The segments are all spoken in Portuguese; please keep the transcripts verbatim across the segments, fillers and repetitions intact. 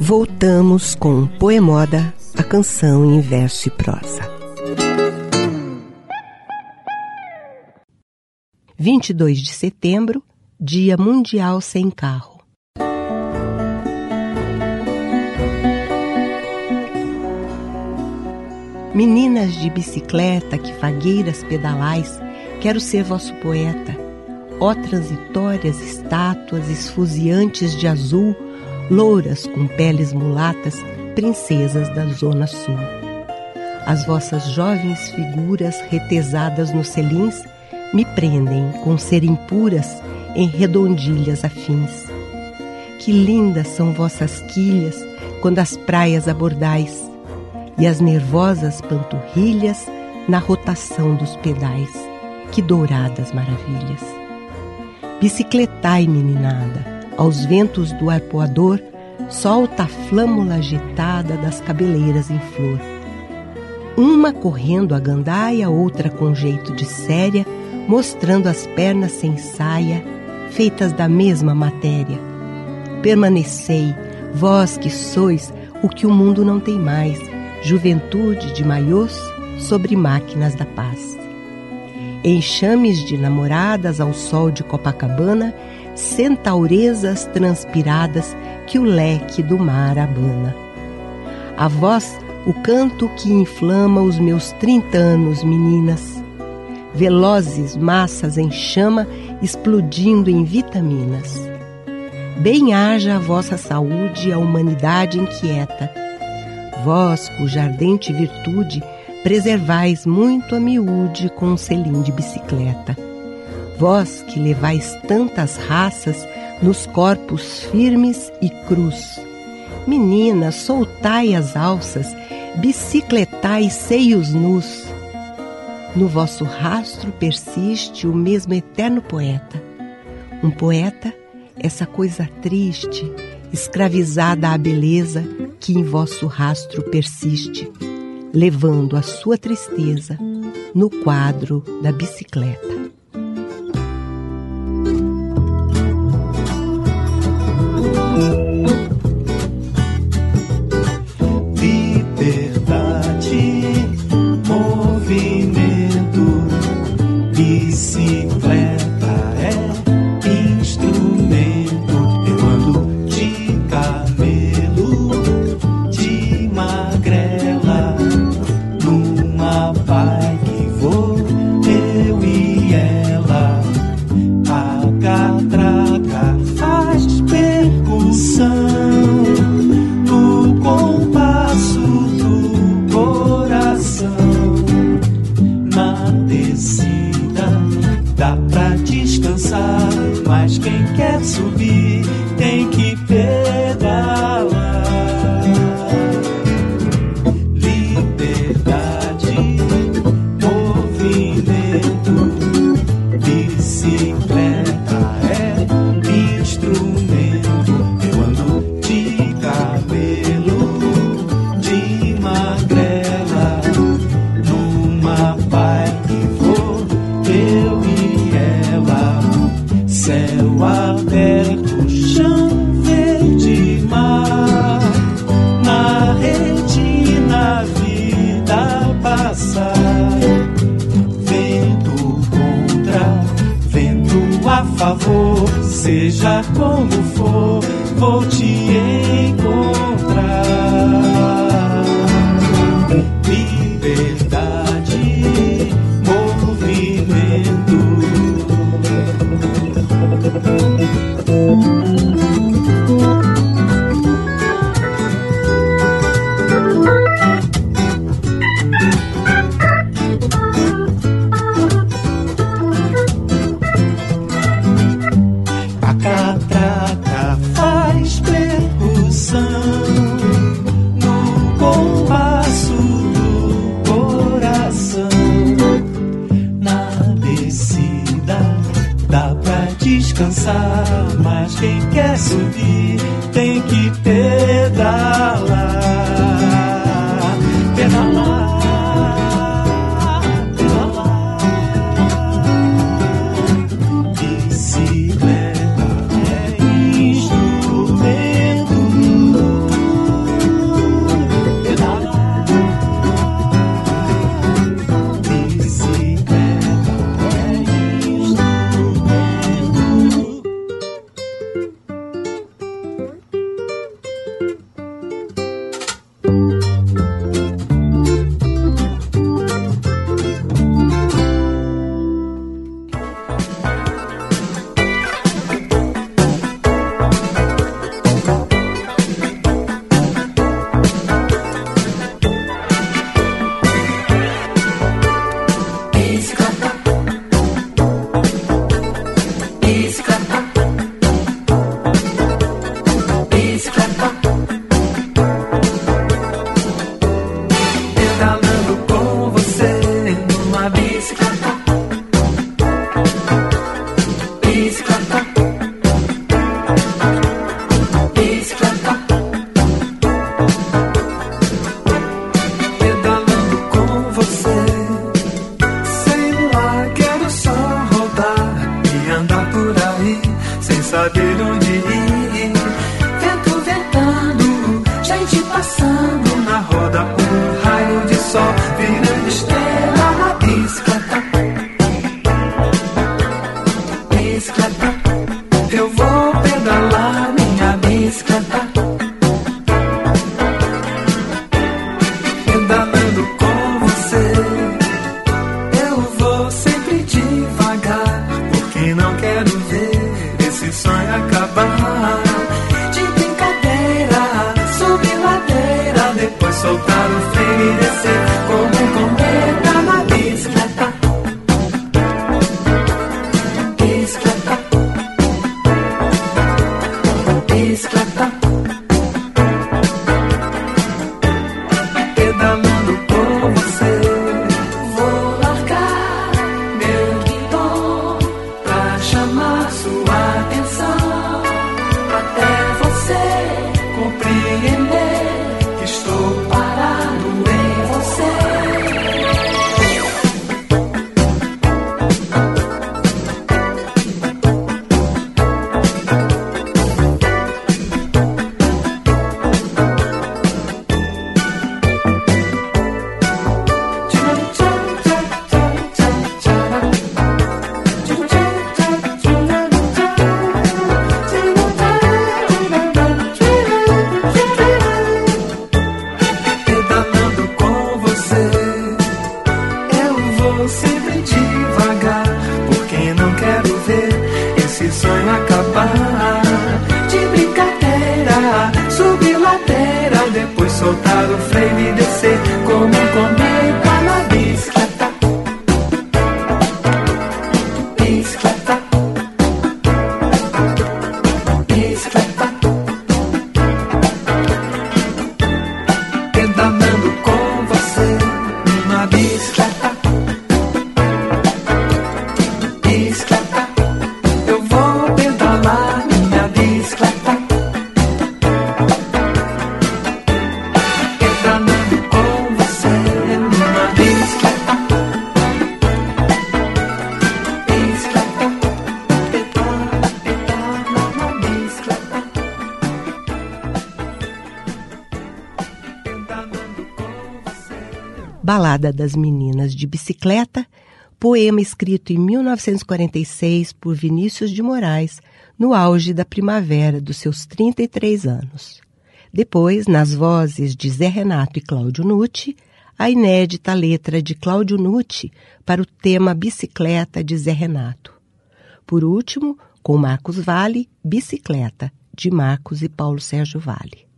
Voltamos com Poemoda, a canção em verso e prosa. vinte e dois de setembro, Dia Mundial Sem Carro. Meninas de bicicleta, que fagueiras pedalais, quero ser vosso poeta. Ó transitórias estátuas esfuziantes de azul, louras com peles mulatas, princesas da Zona Sul. As vossas jovens figuras retesadas nos selins me prendem com serem puras em redondilhas afins. Que lindas são vossas quilhas quando as praias abordais, e as nervosas panturrilhas na rotação dos pedais. Que douradas maravilhas! Bicicletai, meninada, aos ventos do arpoador, solta a flâmula agitada das cabeleiras em flor. Uma correndo a gandaia, outra com jeito de séria, mostrando as pernas sem saia, feitas da mesma matéria. Permanecei, vós que sois o que o mundo não tem mais, juventude de maiôs sobre máquinas da paz. Enxames de namoradas ao sol de Copacabana, centaurezas transpiradas que o leque do mar abana. A vós o canto que inflama os meus trinta anos, meninas. Velozes massas em chama explodindo em vitaminas. Bem haja a vossa saúde, a humanidade inquieta. Vós, cuja ardente virtude preservais muito a miúde com um selim de bicicleta. Vós que levais tantas raças nos corpos firmes e cruz. Meninas, soltai as alças, bicicletai seios nus. No vosso rastro persiste o mesmo eterno poeta. Um poeta, essa coisa triste, escravizada à beleza que em vosso rastro persiste, levando a sua tristeza no quadro da bicicleta. Mas quem quer subir tem que pedalar. Liberdade, movimento, bicicleta é instrumento. Eu ando de cabelo, de magrela, numa bike vou eu e ela. Céu aberto, chão verde, mar, na retina a vida passar. Vento contra, vento a favor, seja como for, vou te encontrar. Liberdade, movimento. A catraca faz bicicleta, pedalando por você. Vou largar meu guidão pra chamar sua atenção, até você compreender que estou parado em você. Soltar o freio e descer como um cometa na bicicleta. Bicicleta, bicicleta, pedalando com você numa bicicleta. Bicicleta, eu vou pedalar minha bicicleta. Balada das Meninas de Bicicleta, poema escrito em mil novecentos e quarenta e seis por Vinícius de Moraes, no auge da primavera dos seus trinta e três anos. Depois, nas vozes de Zé Renato e Cláudio Nucci, a inédita letra de Cláudio Nucci para o tema Bicicleta de Zé Renato. Por último, com Marcos Valle, Bicicleta, de Marcos e Paulo Sérgio Valle.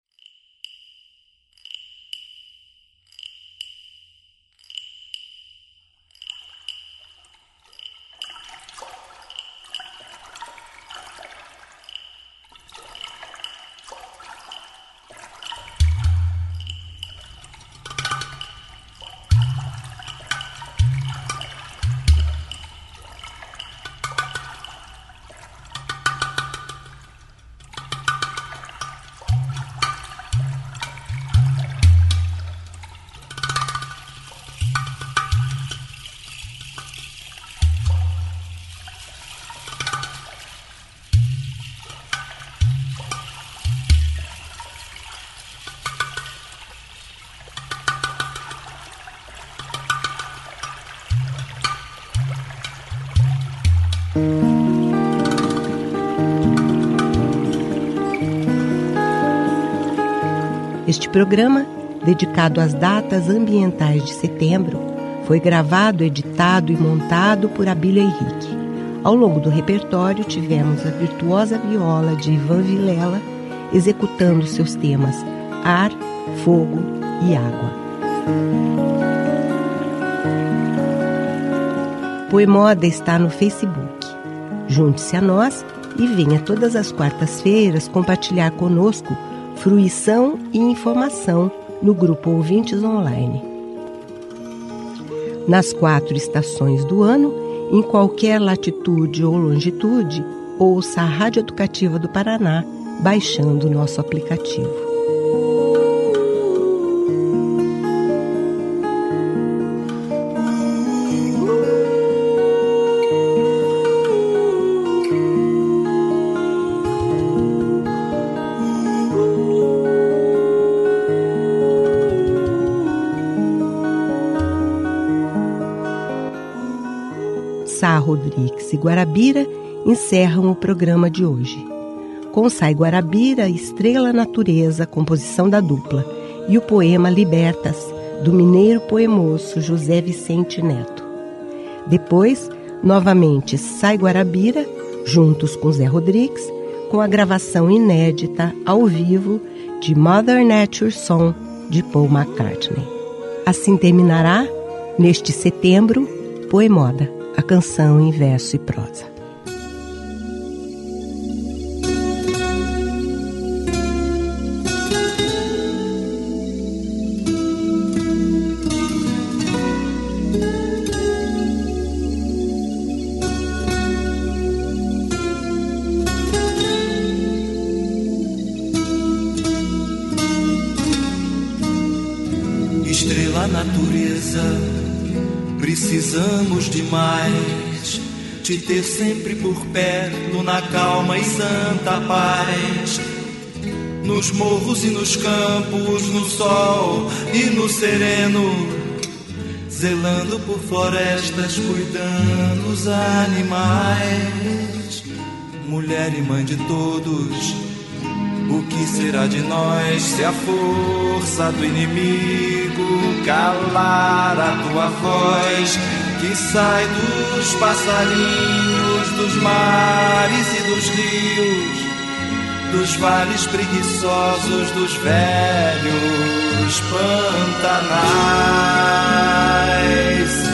Este programa, dedicado às datas ambientais de setembro, foi gravado, editado e montado por Abílio Henrique. Ao longo do repertório, tivemos a virtuosa viola de Ivan Vilela, executando seus temas Ar, Fogo e Água. Poemoda está no Facebook. Junte-se a nós e venha todas as quartas-feiras compartilhar conosco fruição e informação no grupo Ouvintes Online. Nas quatro estações do ano, em qualquer latitude ou longitude, ouça a Rádio Educativa do Paraná, baixando o nosso aplicativo. Sá Rodrigues e Guarabira encerram o programa de hoje. Com Sá e Guarabira, Estrela Natureza, composição da dupla, e o poema Libertas, do mineiro poemoço José Vicente Neto. Depois, novamente Sá e Guarabira, juntos com Zé Rodrigues, com a gravação inédita, ao vivo, de Mother Nature Song, de Paul McCartney. Assim terminará, neste setembro, Poemoda, a canção em verso e prosa. da natureza, precisamos demais te ter sempre por perto, na calma e santa paz. Nos morros e nos campos, no sol e no sereno, zelando por florestas, cuidando os animais. Mulher e mãe de todos, o que será de nós se a força do inimigo calar a tua voz, que sai dos passarinhos, dos mares e dos rios, dos vales preguiçosos, dos velhos pantanais.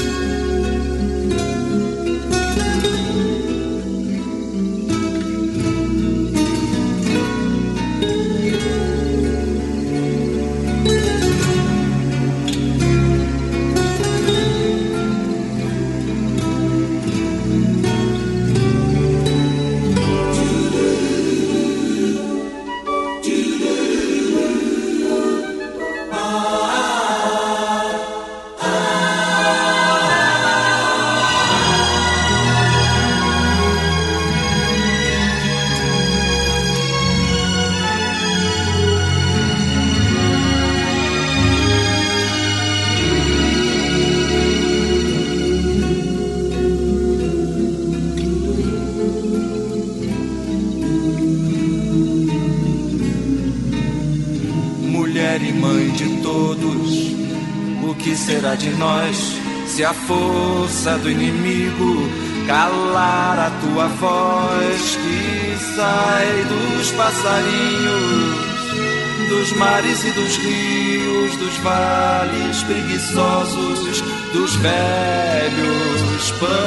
Será de nós se a força do inimigo calar a tua voz, que sai dos passarinhos, dos mares e dos rios, dos vales preguiçosos, dos velhos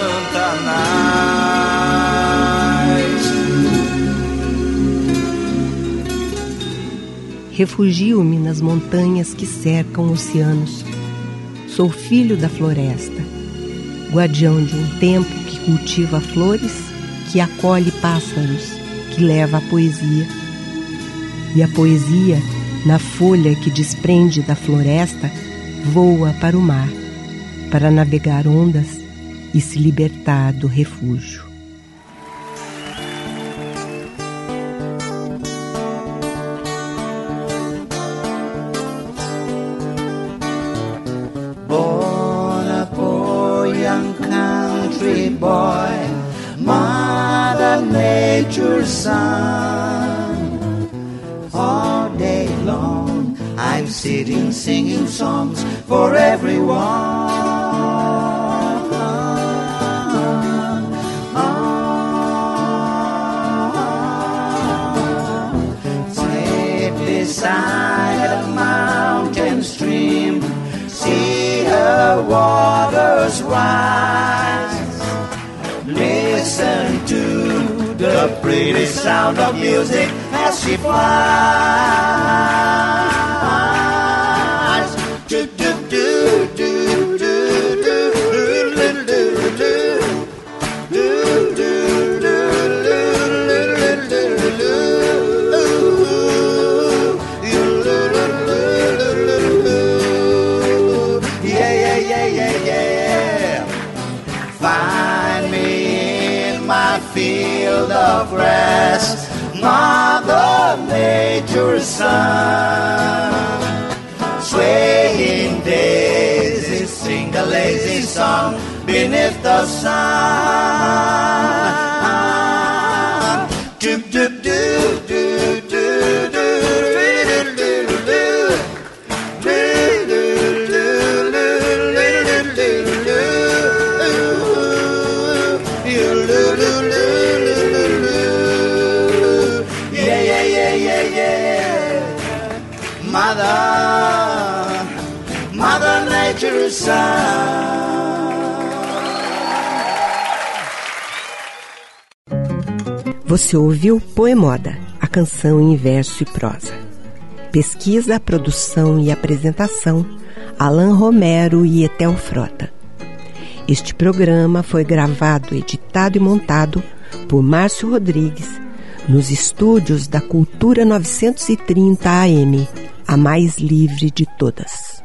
pantanais. Refugio-me nas montanhas que cercam oceanos. Sou filho da floresta, guardião de um tempo que cultiva flores, que acolhe pássaros, que leva a poesia. E a poesia, na folha que desprende da floresta, voa para o mar, para navegar ondas e se libertar do refúgio. Boy, Mother Nature's son. All day long I'm sitting singing songs for everyone. Oh, sit beside a mountain stream, see her waters rise. Listen to the pretty sound of music as she flies. Do do do do do do do do. Yeah yeah yeah yeah yeah. Find me my field of rest, Mother Nature's son. Swaying daisies sing a lazy song beneath the sun. Do do do do do do. Mother, Mother Nature's son. Você ouviu Poemoda, a canção em verso e prosa. Pesquisa, produção e apresentação, Alan Romero e Etel Frota. Este programa foi gravado, editado e montado por Márcio Rodrigues, nos estúdios da Cultura novecentos e trinta A M, a mais livre de todas.